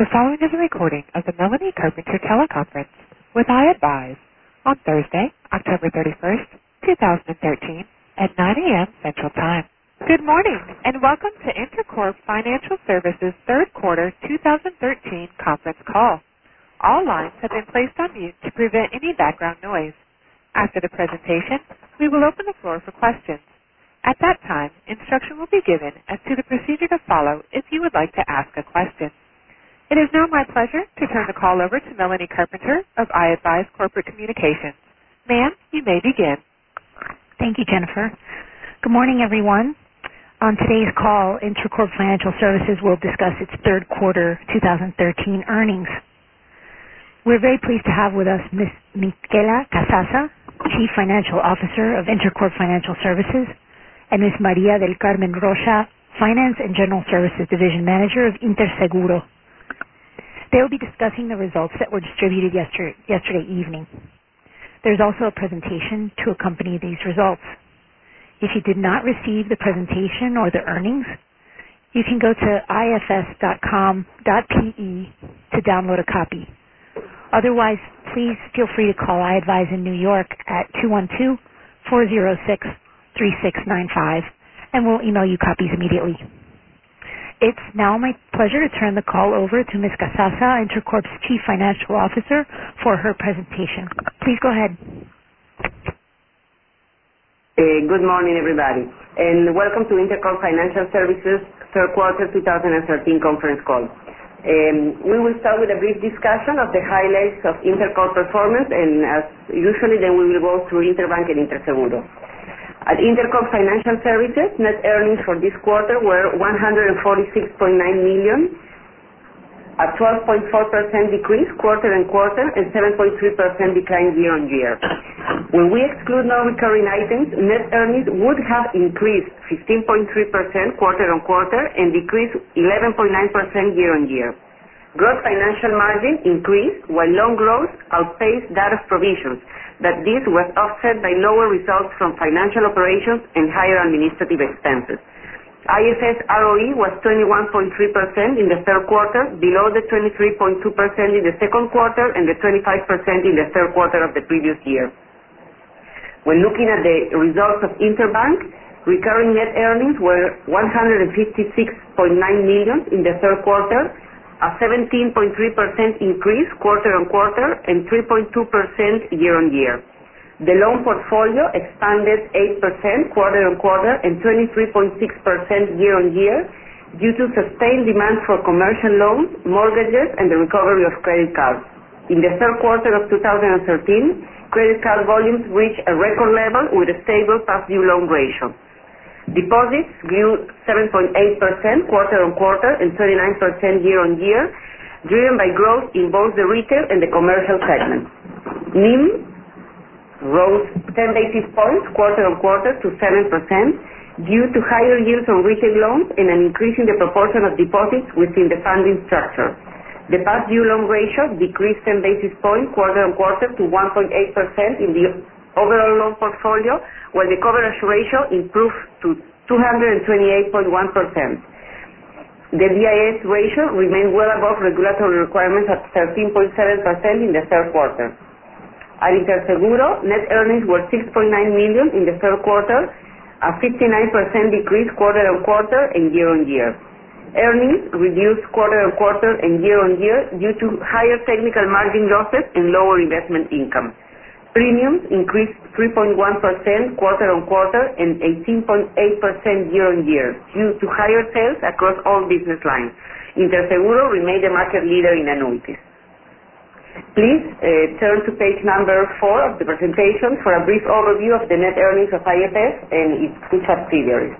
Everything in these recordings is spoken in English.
The following is a recording of the Melanie Carpenter teleconference with iAdvise on Thursday, October 31st, 2013 at 9 a.m. Central Time. Good morning and welcome to Intercorp Financial Services third quarter 2013 conference call. All lines have been placed on mute to prevent any background noise. After the presentation, we will open the floor for questions. At that time, instruction will be given as to the procedure to follow if you would like to ask a question. It is now my pleasure to turn the call over to Melanie Carpenter of iAdvise Corporate Communications. Ma'am, you may begin. Thank you, Jennifer. Good morning, everyone. On today's call, Intercorp Financial Services will discuss its third quarter 2013 earnings. We're very pleased to have with us Ms. Michela Casasa, Chief Financial Officer of Intercorp Financial Services, and Ms. Maria del Carmen Rocha, Finance and General Services Division Manager of Interseguro. They will be discussing the results that were distributed yesterday evening. There's also a presentation to accompany these results. If you did not receive the presentation or the earnings, you can go to ifs.com.pe to download a copy. Otherwise, please feel free to call iAdvise in New York at 212-406-3695, and we'll email you copies immediately. It's now my pleasure to turn the call over to Ms. Casasa, Intercorp's Chief Financial Officer, for her presentation. Please go ahead. Good morning, everybody, and welcome to Intercorp Financial Services third quarter 2013 conference call. We will start with a brief discussion of the highlights of Intercorp performance, and as usually, then we will go through Interbank and Interseguro. At Intercorp Financial Services, net earnings for this quarter were $146.9 million, a 12.4% decrease quarter-on-quarter and 7.3% decline year-on-year. When we exclude non-recurring items, net earnings would have increased 15.3% quarter-on-quarter and decreased 11.9% year-on-year. Gross financial margin increased while loan growth outpaced that of provisions, but this was offset by lower results from financial operations and higher administrative expenses. IFS ROE was 21.3% in the third quarter, below the 23.2% in the second quarter and the 25% in the third quarter of the previous year. When looking at the results of Interbank, recurring net earnings were $156.9 million in the third quarter, a 17.3% increase quarter-on-quarter and 3.2% year-on-year. The loan portfolio expanded 8% quarter-on-quarter and 23.6% year-on-year due to sustained demand for commercial loans, mortgages, and the recovery of credit cards. In the third quarter of 2013, credit card volumes reached a record level with a stable past due loan ratio. Deposits grew 7.8% quarter-on-quarter and 39% year-on-year, driven by growth in both the retail and the commercial segments. NIM rose 10 basis points quarter-on-quarter to 7% due to higher yields on retail loans and an increase in the proportion of deposits within the funding structure. The past due loan ratio decreased 10 basis points quarter-on-quarter to 1.8% in the overall loan portfolio, while the coverage ratio improved to 228.1%. The BIS ratio remained well above regulatory requirements at 13.7% in the third quarter. At Interseguro, net earnings were $6.9 million in the third quarter, a 59% decrease quarter-on-quarter and year-on-year. Earnings reduced quarter-on-quarter and year-on-year due to higher technical margin losses and lower investment income. Premiums increased 3.1% quarter-on-quarter and 18.8% year-on-year due to higher sales across all business lines. Interseguro remained the market leader in annuities. Please turn to page number 4 of the presentation for a brief overview of the net earnings of IFS and its two subsidiaries.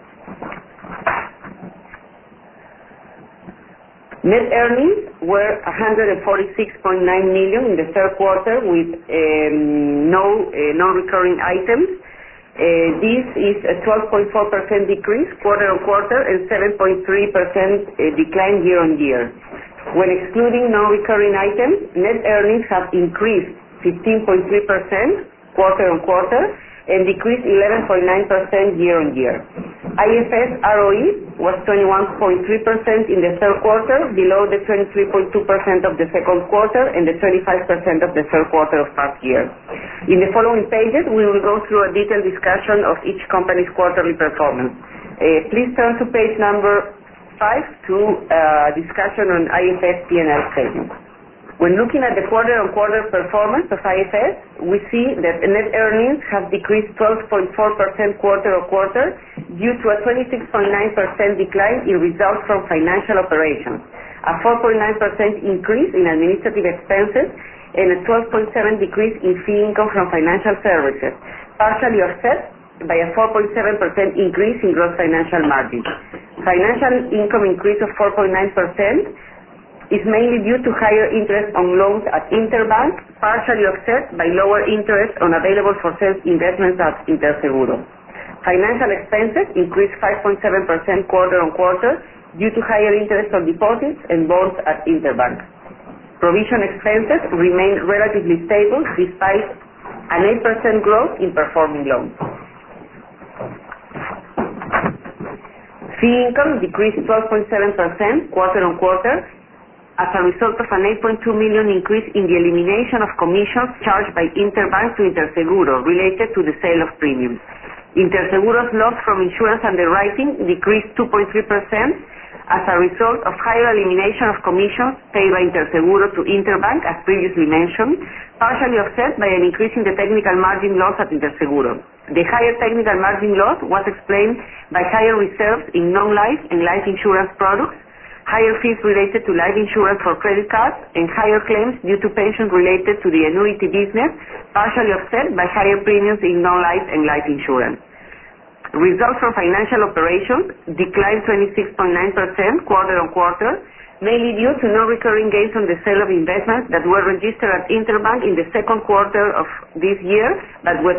Net earnings were $146.9 million in the third quarter with no non-recurring items. This is a 12.4% decrease quarter-on-quarter and 7.3% decline year-on-year. When excluding non-recurring items, net earnings have increased 15.3% quarter-on-quarter and decreased 11.9% year-on-year. IFS ROE was 21.3% in the third quarter, below the 23.2% of the second quarter and the 25% of the third quarter of past year. In the following pages, we will go through a detailed discussion of each company's quarterly performance. Please turn to page number 5 to discussion on IFS P&L statement. When looking at the quarter-on-quarter performance of IFS, we see that net earnings have decreased 12.4% quarter-on-quarter due to a 26.9% decline in results from financial operations, a 4.9% increase in administrative expenses, and a 12.7% decrease in fee income from financial services, partially offset by a 4.7% increase in gross financial margin. Financial income increase of 4.9% is mainly due to higher interest on loans at Interbank, partially offset by lower interest on available for sale investments at Interseguro. Financial expenses increased 5.7% quarter-on-quarter due to higher interest on deposits and bonds at Interbank. Provision expenses remained relatively stable despite an 8% growth in performing loans. Fee income decreased 12.7% quarter-on-quarter as a result of an 8.2 million increase in the elimination of commissions charged by Interbank to Interseguro related to the sale of premiums. Interseguro's loss from insurance underwriting decreased 2.3% as a result of higher elimination of commissions paid by Interseguro to Interbank, as previously mentioned, partially offset by an increase in the technical margin loss at Interseguro. The higher technical margin loss was explained by higher reserves in non-life and life insurance products, higher fees related to life insurance for credit cards, and higher claims due to pensions related to the annuity business, partially offset by higher premiums in non-life and life insurance. Results from financial operations declined 26.9% quarter-on-quarter, mainly due to non-recurring gains on the sale of investments that were registered at Interbank in the second quarter of this year, but were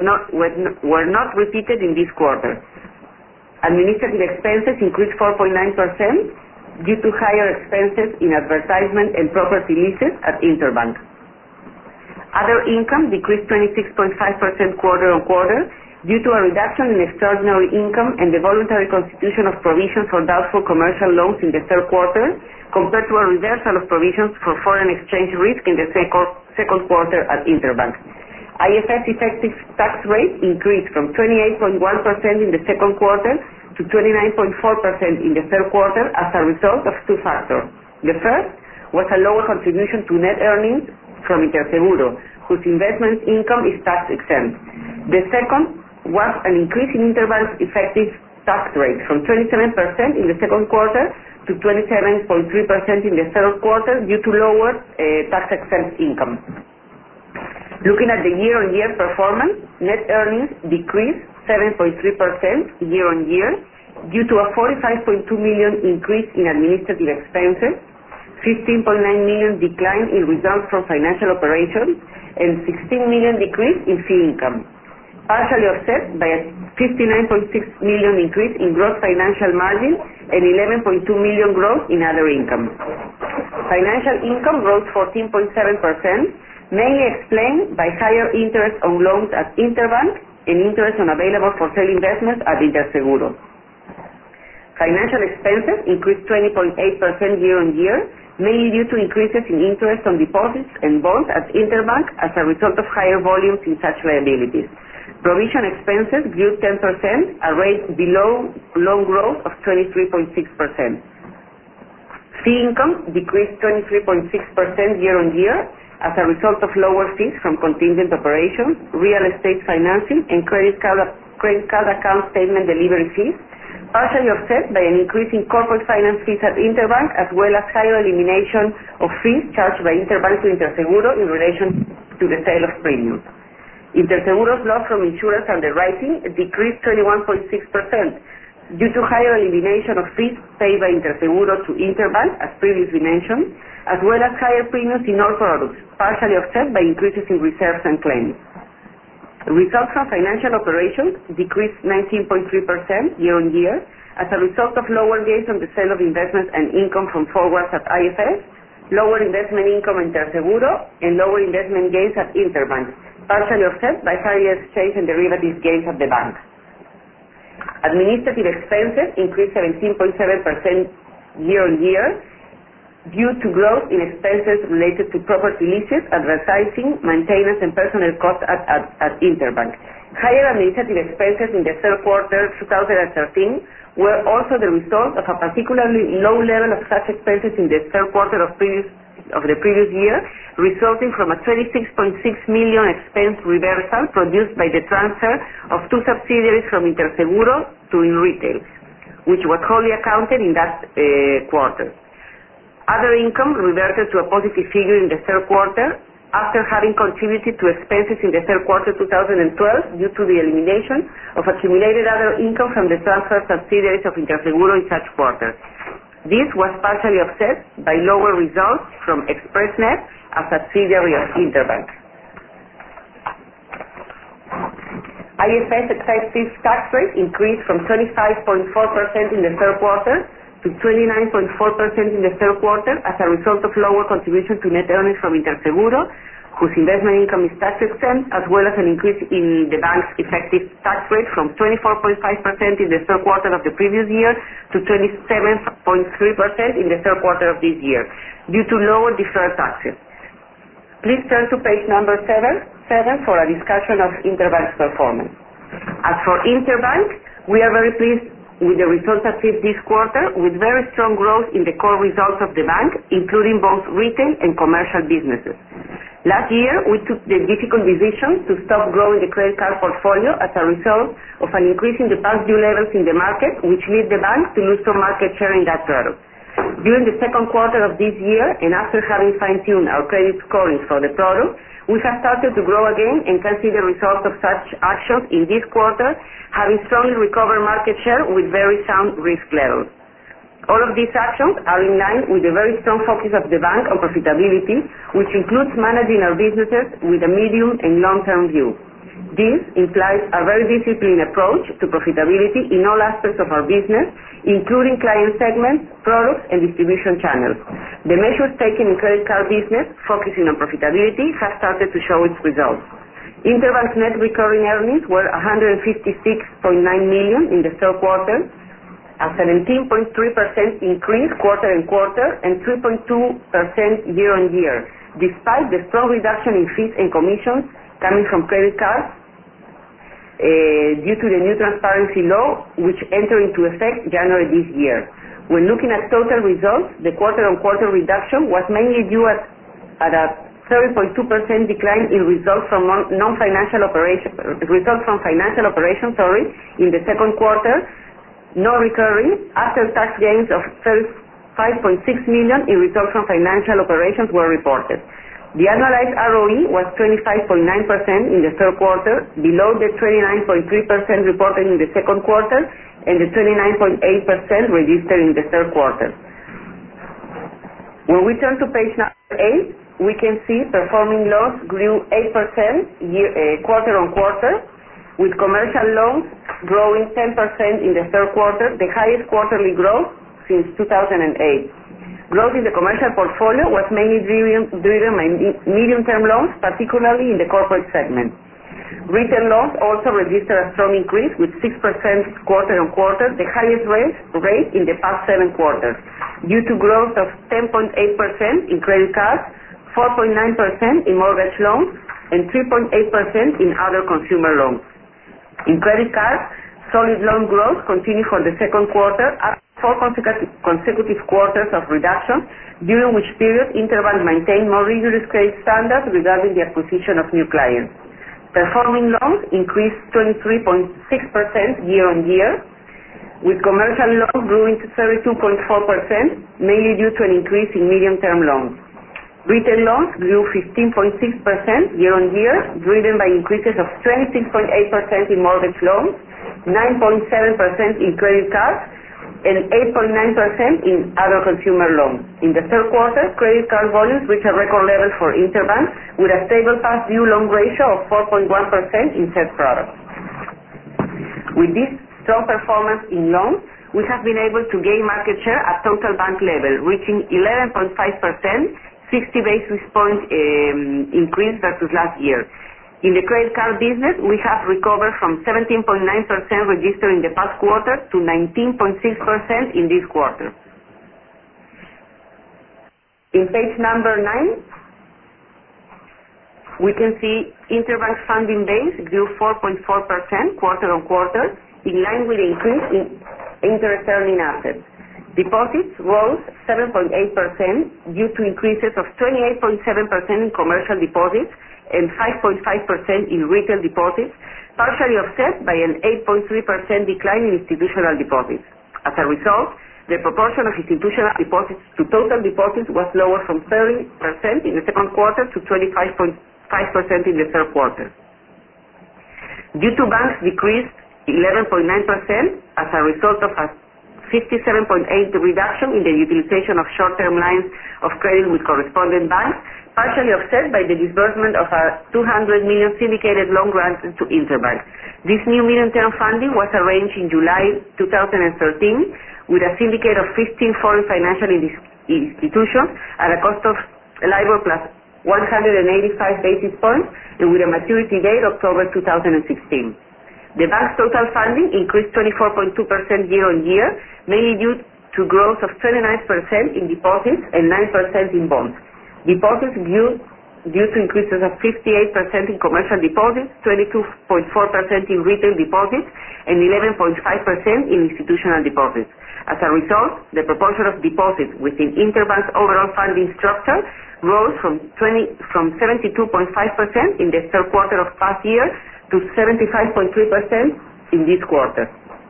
not repeated in this quarter. Administrative expenses increased 4.9%, due to higher expenses in advertisement and property leases at Interbank. Other income decreased 26.5% quarter-on-quarter due to a reduction in extraordinary income and the voluntary constitution of provisions for doubtful commercial loans in the third quarter, compared to a reversal of provisions for foreign exchange risk in the second quarter at Interbank. IFS effective tax rate increased from 28.1% in the second quarter to 29.4% in the third quarter as a result of two factors. The first was a lower contribution to net earnings from Interseguro, whose investment income is tax exempt. The second was an increase in Interbank's effective tax rate from 27% in the second quarter to 27.3% in the third quarter due to lower tax exempt income. Looking at the year-on-year performance, net earnings decreased 7.3% year-on-year due to a 45.2 million increase in administrative expenses, 15.9 million decline in results from financial operations, and 16 million decrease in fee income, partially offset by a 59.6 million increase in gross financial margin and 11.2 million growth in other income. Financial income rose 14.7%, mainly explained by higher interest on loans at Interbank and interest on available for sale investments at Interseguro. Financial expenses increased 20.8% year-on-year, mainly due to increases in interest on deposits and bonds at Interbank as a result of higher volumes in such liabilities. Provision expenses grew 10%, a rate below loan growth of 23.6%. Fee income decreased 23.6% year-on-year as a result of lower fees from contingent operations, real estate financing, and credit card account statement delivery fees, partially offset by an increase in corporate finance fees at Interbank, as well as higher elimination of fees charged by Interbank to Interseguro in relation to the sale of premiums. Interseguro's loss from insurance underwriting decreased 21.6% due to higher elimination of fees paid by Interseguro to Interbank, as previously mentioned, as well as higher premiums in all products, partially offset by increases in reserves and claims. Results from financial operations decreased 19.3% year-on-year as a result of lower gains on the sale of investments and income from forwards at IFS, lower investment income in Interseguro, and lower investment gains at Interbank, partially offset by higher exchange and derivatives gains at the bank. Administrative expenses increased 17.7% year-on-year due to growth in expenses related to property leases, advertising, maintenance, and personnel costs at Interbank. Higher administrative expenses in the third quarter 2013 were also the result of a particularly low level of such expenses in the third quarter of the previous year, resulting from a 26.6 million expense reversal produced by the transfer of two subsidiaries from Interseguro to InRetail, which was wholly accounted in that quarter. Other income reverted to a positive figure in the third quarter after having contributed to expenses in the third quarter 2012 due to the elimination of accumulated other income from the transfer subsidiaries of Interseguro in such quarter. This was partially offset by lower results from Expressnet, a subsidiary of Interbank. IFS effective tax rate increased from 25.4% in the third quarter to 29.4% in the third quarter as a result of lower contribution to net earnings from Interseguro, whose investment income is tax exempt, as well as an increase in the bank's effective tax rate from 24.5% in the third quarter of the previous year to 27.3% in the third quarter of this year, due to lower deferred taxes. Please turn to page number 7 for a discussion of Interbank's performance. As for Interbank, we are very pleased with the results achieved this quarter, with very strong growth in the core results of the bank, including both retail and commercial businesses. Last year, we took the difficult decision to stop growing the credit card portfolio as a result of an increase in the past due levels in the market, which led the bank to lose some market share in that product. During the second quarter of this year, and after having fine-tuned our credit scoring for the product, we have started to grow again and can see the results of such actions in this quarter, having strongly recovered market share with very sound risk levels. All of these actions are in line with the very strong focus of the bank on profitability, which includes managing our businesses with a medium and long-term view. This implies a very disciplined approach to profitability in all aspects of our business, including client segments, products, and distribution channels. The measures taken in credit card business, focusing on profitability, have started to show its results. Interbank's net recurring earnings were 156.9 million in the third quarter, a 17.3% increase quarter-on-quarter and 3.2% year-on-year, despite the strong reduction in fees and commissions coming from credit cards due to the new transparency law, which entered into effect January this year. When looking at total results, the quarter-on-quarter reduction was mainly due at a 30.2% decline in results from financial operations in the second quarter, non-recurring, after-tax gains of 35.6 million in results from financial operations were reported. The annualized ROE was 25.9% in the third quarter, below the 29.3% reported in the second quarter and the 29.8% registered in the third quarter. When we turn to page number 8, we can see performing loans grew 8% quarter-on-quarter, with commercial loans growing 10% in the third quarter, the highest quarterly growth since 2008. Growth in the commercial portfolio was mainly driven by medium-term loans, particularly in the corporate segment. Retail loans also registered a strong increase with 6% quarter-on-quarter, the highest rate in the past 7 quarters, due to growth of 10.8% in credit cards, 4.9% in mortgage loans, and 3.8% in other consumer loans. In credit cards, solid loan growth continued for the second quarter, after 4 consecutive quarters of reduction, during which period Interbank maintained more rigorous credit standards regarding the acquisition of new clients. Performing loans increased 23.6% year-on-year, with commercial loans growing to 32.4%, mainly due to an increase in medium-term loans. Retail loans grew 15.6% year-on-year, driven by increases of 26.8% in mortgage loans, 9.7% in credit cards, and 8.9% in other consumer loans. In the third quarter, credit card volumes reached a record level for Interbank, with a stable past due loan ratio of 4.1% in said products. With this strong performance in loans, we have been able to gain market share at total bank level, reaching 11.5%, 60 basis points increase versus last year. In the credit card business, we have recovered from 17.9% registered in the past quarter to 19.6% in this quarter. In page number 9, we can see interbank funding base grew 4.4% quarter-on-quarter, in line with the increase in interest-earning assets. Deposits rose 7.8% due to increases of 28.7% in commercial deposits and 5.5% in retail deposits, partially offset by an 8.3% decline in institutional deposits. As a result, the proportion of institutional deposits to total deposits was lower from 30% in the second quarter to 25.5% in the third quarter. Due to banks decreased 11.9% as a result of a 57.8% reduction in the utilization of short-term lines of credit with correspondent banks, partially offset by the disbursement of a 200 million syndicated loan granted to Interbank. This new medium-term funding was arranged in July 2013 with a syndicate of 15 foreign financial institutions at a cost of LIBOR plus 185 basis points and with a maturity date October 2016. The bank's total funding increased 24.2% year-on-year, mainly due to growth of 29% in deposits and 9% in bonds. Deposits grew due to increases of 58% in commercial deposits, 22.4% in retail deposits, and 11.5% in institutional deposits. As a result, the proportion of deposits within Interbank's overall funding structure rose from 72.5% in the third quarter of past year to 75.3% in this quarter.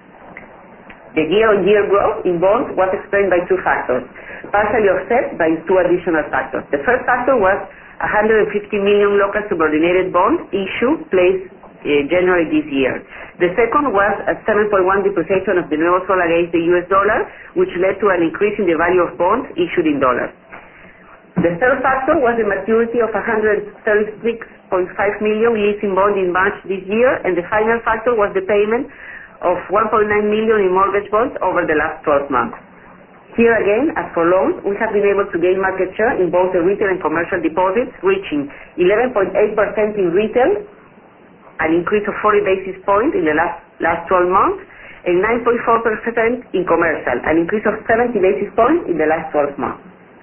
The year-on-year growth in bonds was explained by two factors, partially offset by two additional factors. The first factor was 150 million local subordinated bonds issue placed January this year. The second was a 7.1% depreciation of the Nuevo Sol against the US dollar, which led to an increase in the value of bonds issued in dollars. The third factor was the maturity of 136.5 million leasing bond in March this year, and the final factor was the payment of 1.9 million in mortgage bonds over the last 12 months. Here again, as for loans, we have been able to gain market share in both the retail and commercial deposits, reaching 11.8% in retail, an increase of 40 basis points in the last 12 months, and 9.4% in commercial, an increase of 70 basis points in the last 12 months.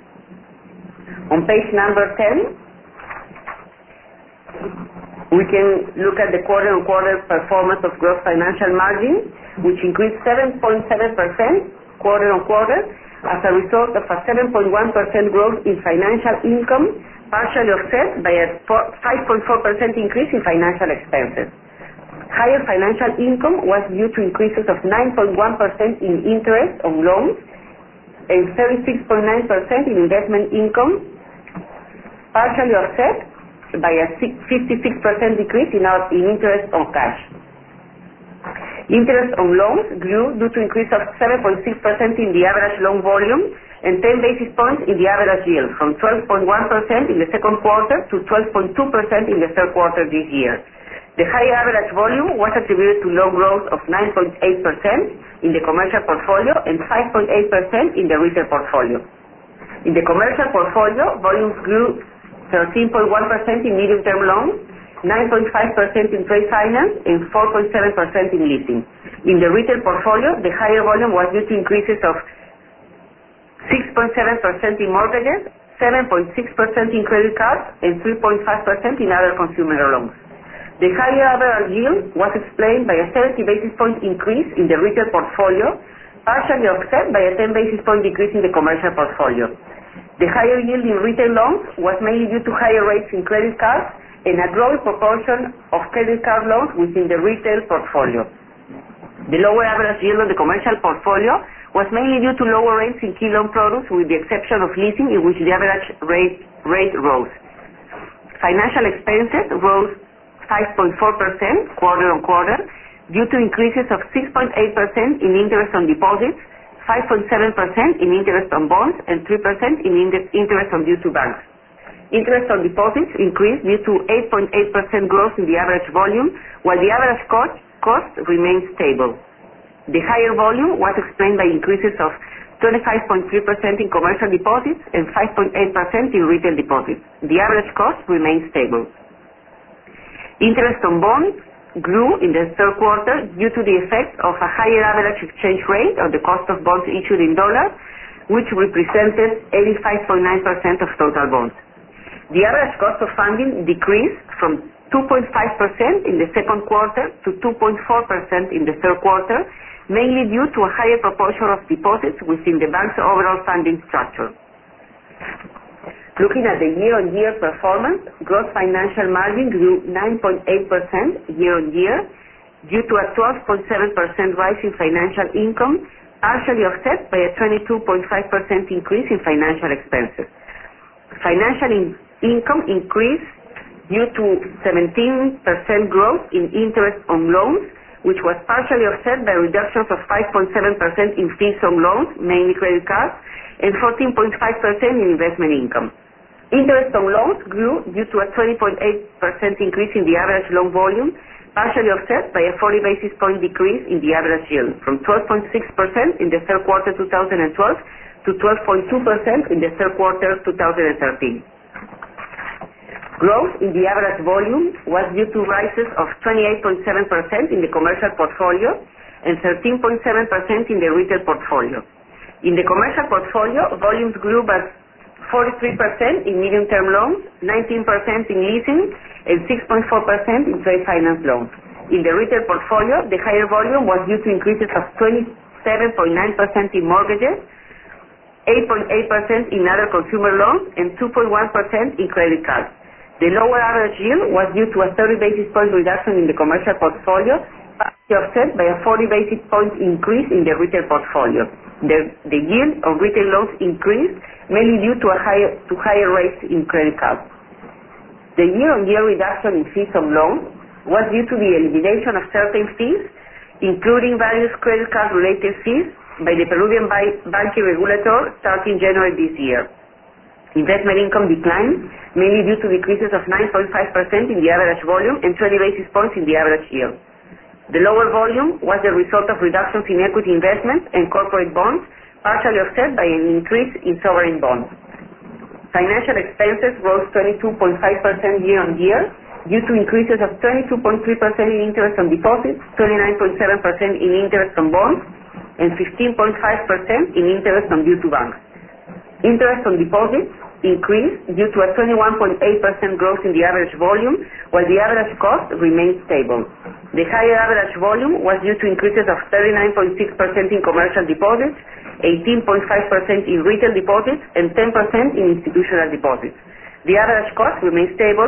On page number 10, we can look at the quarter-on-quarter performance of gross financial margin, which increased 7.7% quarter-on-quarter as a result of a 7.1% growth in financial income, partially offset by a 5.4% increase in financial expenses. Higher financial income was due to increases of 9.1% in interest on loans and 36.9% in investment income, partially offset by a 56% decrease in interest on cash. Interest on loans grew due to increase of 7.6% in the average loan volume and 10 basis points in the average yield, from 12.1% in the second quarter to 12.2% in the third quarter this year. The high average volume was attributed to loan growth of 9.8% in the commercial portfolio and 5.8% in the retail portfolio. In the commercial portfolio, volumes grew 13.1% in medium-term loans, 9.5% in trade finance, and 4.7% in leasing. In the retail portfolio, the higher volume was due to increases of 6.7% in mortgages, 7.6% in credit cards, and 3.5% in other consumer loans. The higher average yield was explained by a 70 basis point increase in the retail portfolio, partially offset by a 10 basis point decrease in the commercial portfolio. The higher yield in retail loans was mainly due to higher rates in credit cards and a growing proportion of credit card loans within the retail portfolio. The lower average yield on the commercial portfolio was mainly due to lower rates in key loan products, with the exception of leasing, in which the average rate rose. Financial expenses rose 5.4% quarter-on-quarter due to increases of 6.8% in interest on deposits, 5.7% in interest on bonds, and 3% in interest on due to banks. Interest on deposits increased due to 8.8% growth in the average volume, while the average cost remained stable. The higher volume was explained by increases of 25.3% in commercial deposits and 5.8% in retail deposits. The average cost remained stable. Interest on bonds grew in the third quarter due to the effect of a higher average exchange rate on the cost of bonds issued in dollars, which represented 85.9% of total bonds. The average cost of funding decreased from 2.5% in the second quarter to 2.4% in the third quarter, mainly due to a higher proportion of deposits within the bank's overall funding structure. Looking at the year-on-year performance, gross financial margin grew 9.8% year-on-year due to a 12.7% rise in financial income, partially offset by a 22.5% increase in financial expenses. Financial income increased due to 17% growth in interest on loans, which was partially offset by reductions of 5.7% in fees on loans, mainly credit cards, and 14.5% in investment income. Interest on loans grew due to a 20.8% increase in the average loan volume, partially offset by a 40 basis point decrease in the average yield, from 12.6% in the third quarter 2012 to 12.2% in the third quarter 2013. Growth in the average volume was due to rises of 28.7% in the commercial portfolio and 13.7% in the retail portfolio. In the commercial portfolio, volumes grew by 43% in medium-term loans, 19% in leasing, and 6.4% in trade finance loans. In the retail portfolio, the higher volume was due to increases of 27.9% in mortgages, 8.8% in other consumer loans, and 2.1% in credit cards. The lower average yield was due to a 30 basis point reduction in the commercial portfolio, partially offset by a 40 basis point increase in the retail portfolio. The yield of retail loans increased mainly due to higher rates in credit cards. The year-on-year reduction in fees on loans was due to the elimination of certain fees, including various credit card-related fees by the Peruvian banking regulator starting January this year. Investment income declined, mainly due to decreases of 9.5% in the average volume and 20 basis points in the average yield. The lower volume was the result of reductions in equity investments and corporate bonds, partially offset by an increase in sovereign bonds. Financial expenses rose 22.5% year-on-year due to increases of 22.3% in interest on deposits, 29.7% in interest on bonds, and 15.5% in interest on due to banks. Interest on deposits increased due to a 21.8% growth in the average volume, while the average cost remained stable. The higher average volume was due to increases of 39.6% in commercial deposits, 18.5% in retail deposits, and 10% in institutional deposits. The average cost remained stable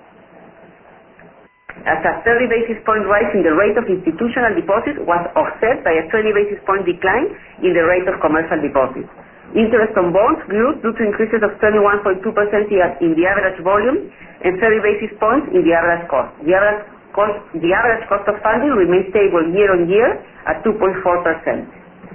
as a 30 basis point rise in the rate of institutional deposits was offset by a 20 basis point decline in the rate of commercial deposits. Interest on bonds grew due to increases of 21.2% in the average volume and 30 basis points in the average cost. The average cost of funding remained stable year-on-year at 2.4%.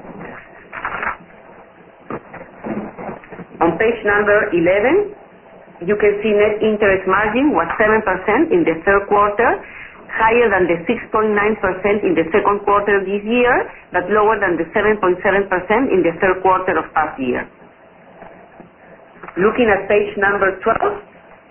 On page number 11, you can see net interest margin was 7% in the third quarter, higher than the 6.9% in the second quarter of this year, but lower than the 7.7% in the third quarter of past year. Looking at page number 12,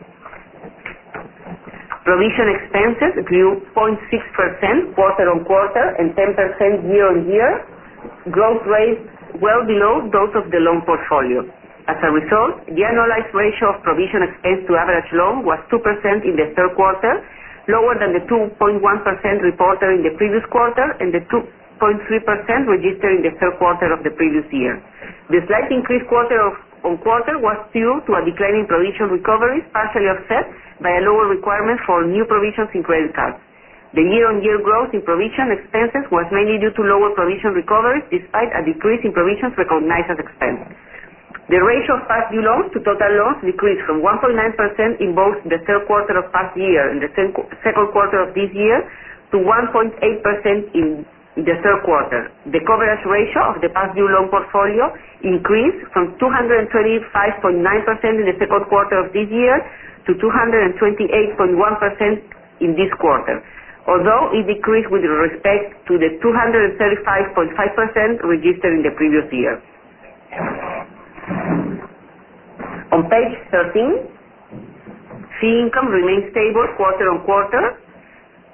provision expenses grew 0.6% quarter-on-quarter and 10% year-on-year, growth rates well below those of the loan portfolio. As a result, the annualized ratio of provision expense to average loan was 2% in the third quarter, lower than the 2.1% reported in the previous quarter and the 2.3% registered in the third quarter of the previous year. The slight increase quarter-on-quarter was due to a decline in provision recoveries, partially offset by a lower requirement for new provisions in credit cards. The year-on-year growth in provision expenses was mainly due to lower provision recoveries, despite a decrease in provisions recognized as expense. The ratio of past due loans to total loans decreased from 1.9% in both the third quarter of past year and the second quarter of this year to 1.8% in the third quarter. The coverage ratio of the past due loan portfolio increased from 225.9% in the second quarter of this year to 228.1% in this quarter, although it decreased with respect to the 235.5% registered in the previous year. On page 13, fee income remained stable quarter-on-quarter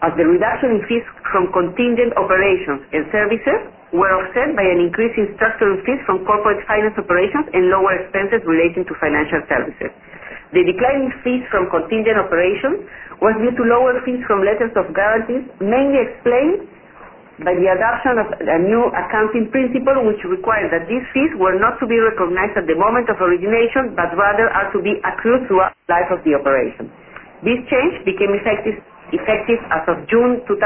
as the reduction in fees from contingent operations and services were offset by an increase in structural fees from corporate finance operations and lower expenses relating to financial services. The decline in fees from contingent operations was due to lower fees from letters of guarantees, mainly explained by the adoption of a new accounting principle which required that these fees were not to be recognized at the moment of origination, but rather are to be accrued throughout the life of the operation. This change became effective as of June 2013,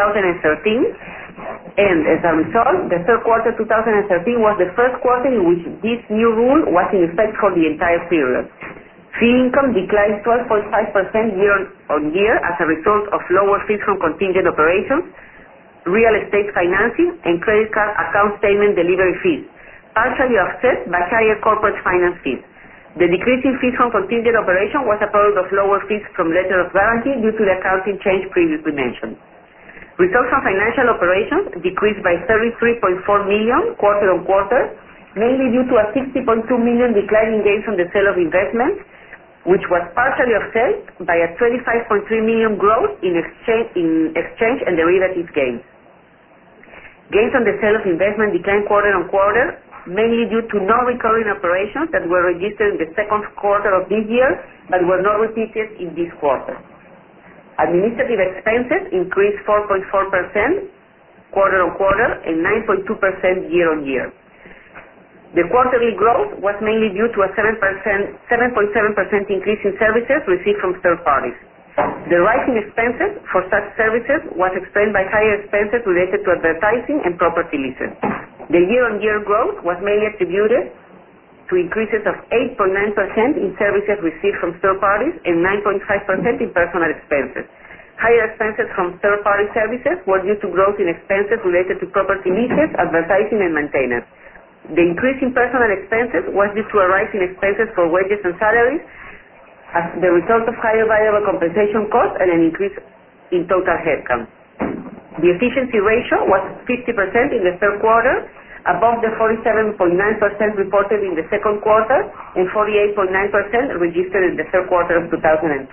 and as a result, the third quarter 2013 was the first quarter in which this new rule was in effect for the entire period. Fee income declined 12.5% year-on-year as a result of lower fees from contingent operations, real estate financing, and credit card account statement delivery fees, partially offset by higher corporate finance fees. The decrease in fees from contingent operation was a product of lower fees from letter of guarantee due to the accounting change previously mentioned. Results from financial operations decreased by 33.4 million quarter-on-quarter, mainly due to a 60.2 million decline in gains on the sale of investments, which was partially offset by a 25.3 million growth in exchange and derivative gains. Gains on the sale of investment declined quarter-on-quarter, mainly due to non-recurring operations that were registered in the second quarter of this year but were not repeated in this quarter. Administrative expenses increased 4.4% quarter-on-quarter and 9.2% year-on-year. The quarterly growth was mainly due to a 7.7% increase in services received from third parties. The rise in expenses for such services was explained by higher expenses related to advertising and property leases. The year-on-year growth was mainly attributed to increases of 8.9% in services received from third parties and 9.5% in personal expenses. Higher expenses from third-party services were due to growth in expenses related to property leases, advertising, and maintenance. The increase in personal expenses was due to a rise in expenses for wages and salaries as the result of higher variable compensation costs and an increase in total headcount. The efficiency ratio was 50% in the third quarter, above the 47.9% reported in the second quarter and 48.9% registered in the third quarter of 2012.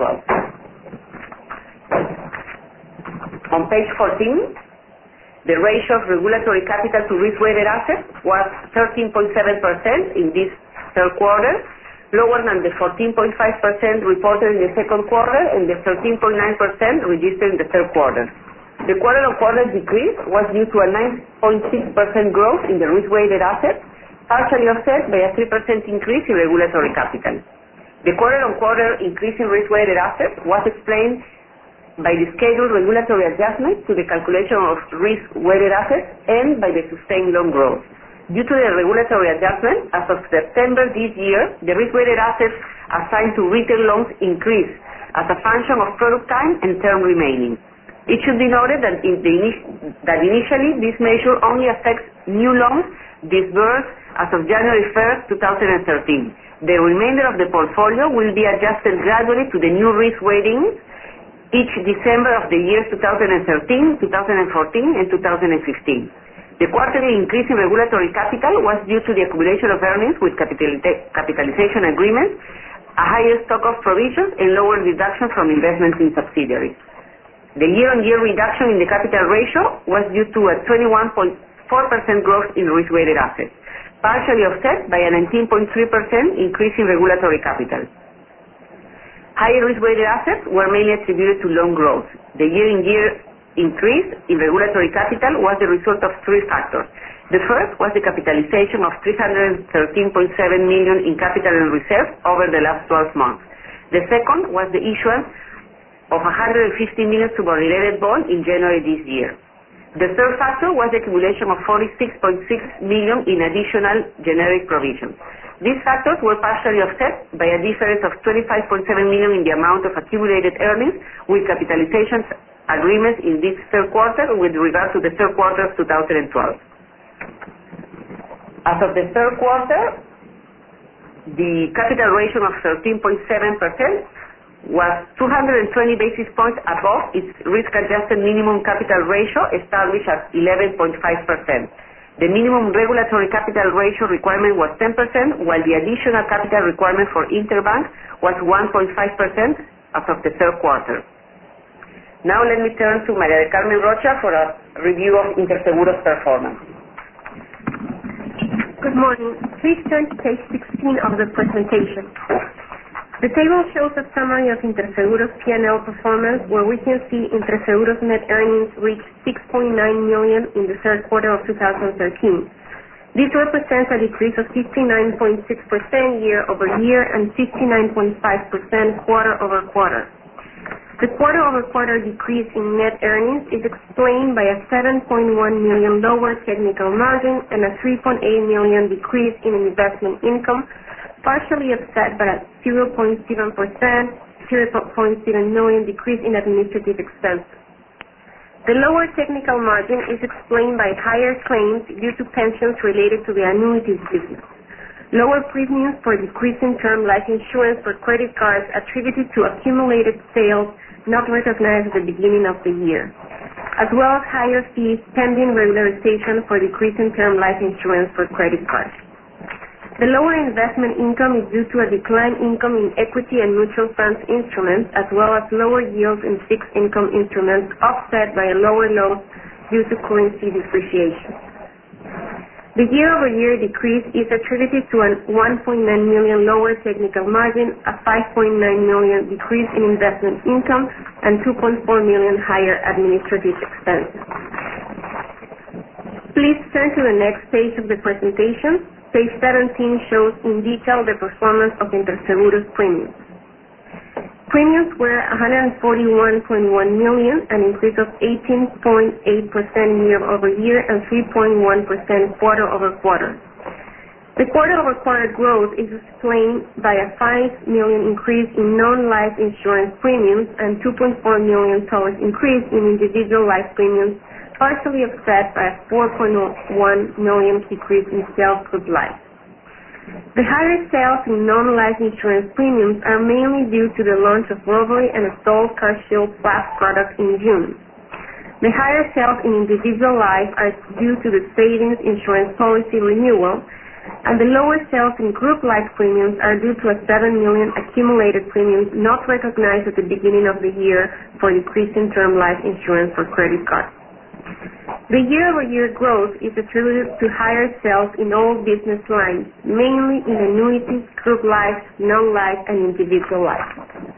On page 14, the ratio of regulatory capital to risk-weighted assets was 13.7% in this third quarter, lower than the 14.5% reported in the second quarter and the 13.9% registered in the third quarter. The quarter-on-quarter decrease was due to a 9.6% growth in the risk-weighted assets, partially offset by a 3% increase in regulatory capital. The quarter-on-quarter increase in risk-weighted assets was explained by the scheduled regulatory adjustment to the calculation of risk-weighted assets and by the sustained loan growth. Due to the regulatory adjustment, as of September this year, the risk-weighted assets assigned to retail loans increased as a function of product time and term remaining. It should be noted that initially this measure only affects new loans disbursed as of January 1st, 2013. The remainder of the portfolio will be adjusted gradually to the new risk weightings each December of the years 2013, 2014, and 2015. The quarterly increase in regulatory capital was due to the accumulation of earnings with capitalization agreements, a higher stock of provisions, and lower deductions from investments in subsidiaries. The year-on-year reduction in the capital ratio was due to a 21.4% growth in risk-weighted assets, partially offset by a 19.3% increase in regulatory capital. Higher risk-weighted assets were mainly attributed to loan growth. The year-on-year increase in regulatory capital was the result of three factors. The first was the capitalization of 313.7 million in capital and reserves over the last 12 months. The second was the issuance of 150 million subordinated bond in January this year. The third factor was the accumulation of 46.6 million in additional generic provisions. These factors were partially offset by a difference of 25.7 million in the amount of accumulated earnings with capitalization agreements in this third quarter with regard to the third quarter of 2012. As of the third quarter, the capital ratio of 13.7% was 220 basis points above its risk-adjusted minimum capital ratio established at 11.5%. The minimum regulatory capital ratio requirement was 10%, while the additional capital requirement for Interbank was 1.5% as of the third quarter. Now let me turn to Maria del Carmen Rocha for a review of Interseguro's performance. Good morning. Please turn to page 16 of the presentation. The table shows a summary of Interseguro's P&L performance, where we can see Interseguro's net earnings reached $6.9 million in the third quarter of 2013. This represents a decrease of 59.6% year-over-year and 59.5% quarter-over-quarter. The quarter-over-quarter decrease in net earnings is explained by a $7.1 million lower technical margin and a $3.8 million decrease in investment income, partially offset by a 0.7% million decrease in administrative expenses. The lower technical margin is explained by higher claims due to pensions related to the annuities business, lower premiums for decreasing term life insurance for credit cards attributed to accumulated sales not recognized at the beginning of the year, as well as higher fees pending regularization for decreasing term life insurance for credit cards. The lower investment income is due to a decline in income in equity and mutual funds instruments, as well as lower yields in fixed income instruments, offset by a lower loss due to currency depreciation. The year-over-year decrease is attributed to a $1.9 million lower technical margin, a $5.9 million decrease in investment income, and $2.4 million higher administrative expenses. Please turn to the next page of the presentation. Page 17 shows in detail the performance of Interseguro's premiums. Premiums were $141.1 million, an increase of 18.8% year-over-year and 3.1% quarter-over-quarter. The quarter-over-quarter growth is explained by a $5 million increase in non-life insurance premiums and $2.4 million increase in individual life premiums, partially offset by a $4.1 million decrease in self-group life. The higher sales in non-life insurance premiums are mainly due to the launch of Robbery and Assault CarShield Plus products in June. The higher sales in individual life are due to the savings insurance policy renewal, and the lower sales in group life premiums are due to a $7 million accumulated premiums not recognized at the beginning of the year for decreasing term life insurance for credit cards. The year-over-year growth is attributed to higher sales in all business lines, mainly in annuities, group life, non-life, and individual life.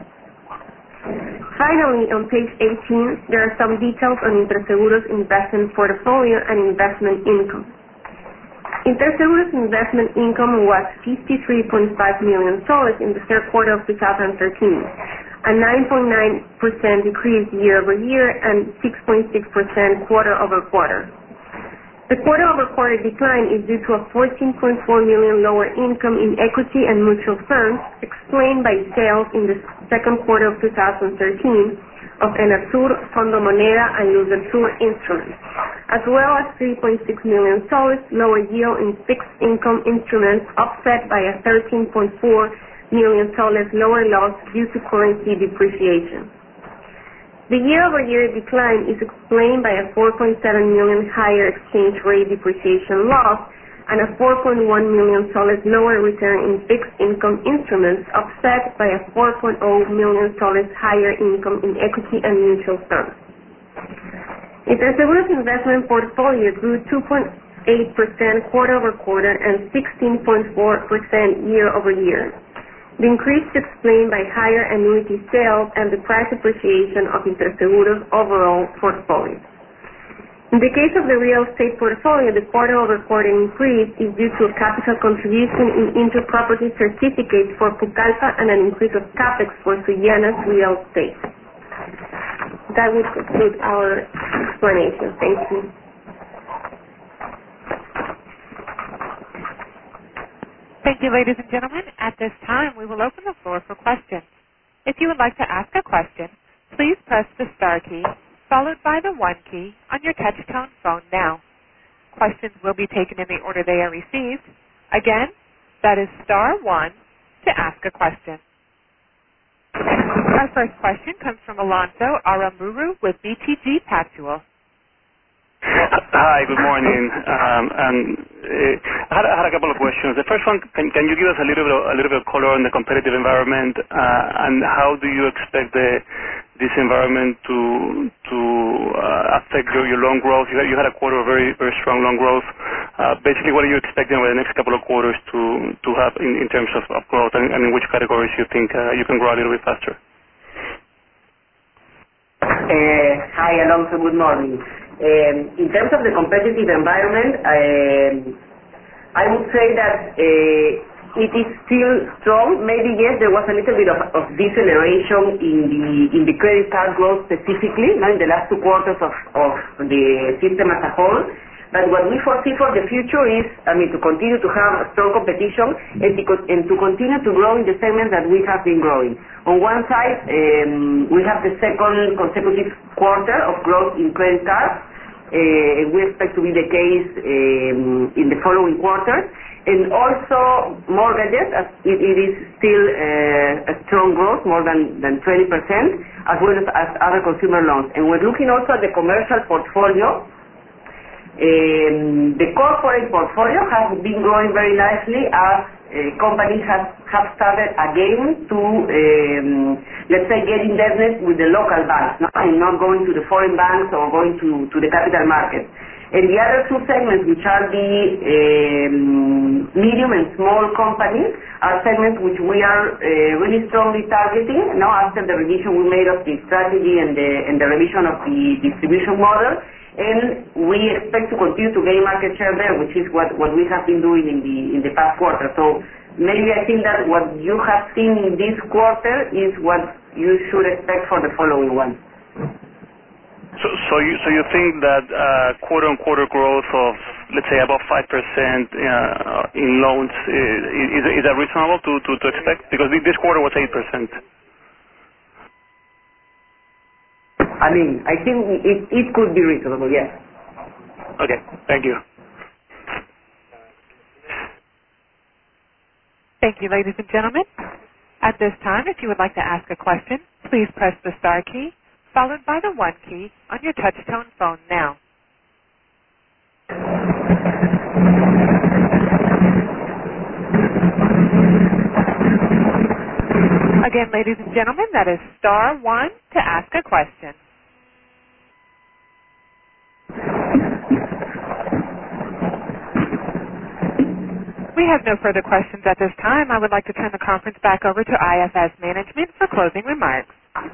Finally, on page 18, there are some details on Interseguro's investment portfolio and investment income. Interseguro's investment income was $53.5 million in the third quarter of 2013. A 9.9% decrease year-over-year and 6.6% quarter-over-quarter. The quarter-over-quarter decline is due to a $14.4 million lower income in equity and mutual funds, explained by sales in the second quarter of 2013 of Enasur, Fondo Moneda, and Luz del Sur instruments, as well as $3.6 million lower yield in fixed income instruments, offset by a $13.4 million lower loss due to currency depreciation. The year-over-year decline is explained by a $4.7 million higher exchange rate depreciation loss and a $4.1 million lower return in fixed income instruments, offset by a $4.0 million higher income in equity and mutual funds. Interseguro's investment portfolio grew 2.8% quarter-over-quarter and 16.4% year-over-year. The increase is explained by higher annuity sales and the price appreciation of Interseguro's overall portfolio. In the case of the real estate portfolio, the quarter-over-quarter increase is due to a capital contribution in interproperty certificates for Pucallpa and an increase of capex for Sullana's real estate. That would conclude our explanation. Thank you. Thank you, ladies and gentlemen. At this time, we will open the floor for questions. If you would like to ask a question, please press the star key, followed by the 1 key on your touch-tone phone now. Questions will be taken in the order they are received. Again, that is star 1 to ask a question. Our first question comes from Alonso Aramburu with BTG Pactual. Hi, good morning. I had a couple of questions. The first one, can you give us a little bit of color on the competitive environment and how do you expect the this environment to affect your loan growth? You had a quarter of very very strong loan growth. Basically, what are you expecting over the next couple of quarters to have in terms of growth, and in which categories you think you can grow a little bit faster? Hi, Alonso. Good morning. In terms of the competitive environment, I would say that it is still strong. Maybe, yes, there was a little bit of deceleration in the credit card growth specifically, in the last 2 quarters of the system as a whole. But what we foresee for the future is, to continue to have strong competition and to continue to grow in the segments that we have been growing. On one side, we have the second consecutive quarter of growth in credit cards. We expect to be the case in the following quarters. And also mortgages, it is still a strong growth, more than 20%, as well as other consumer loans. And we're looking also at the commercial portfolio. The corporate portfolio has been growing very nicely as companies have started again to, let's say, get indebted with the local banks, and not going to the foreign banks or going to the capital market. And the other 2 segments, which are the medium and small companies, are segments which we are really strongly targeting now after the revision we made of the strategy and the revision of the distribution model. And we expect to continue to gain market share there, which is what we have been doing in the past quarter. So maybe I think that what you have seen in this quarter is what you should expect for the following one. So you think that quarter-on-quarter growth of, let's say, above 5% in loans is that reasonable to expect? Because this quarter was 8%. I think it could be reasonable, yes. Okay, thank you. Thank you, ladies and gentlemen. At this time, if you would like to ask a question, please press the star key followed by the 1 key on your touch-tone phone now. Again, ladies and gentlemen, that is star 1 to ask a question. We have no further questions at this time. I would like to turn the conference back over to IFS management for closing remarks.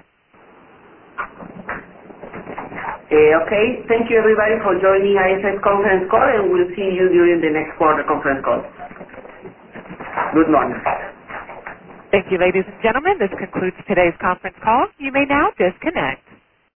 Okay, thank you everybody for joining IFS conference call, and we'll see you during the next quarter conference call. Good morning. Thank you, ladies and gentlemen. This concludes today's conference call. You may now disconnect.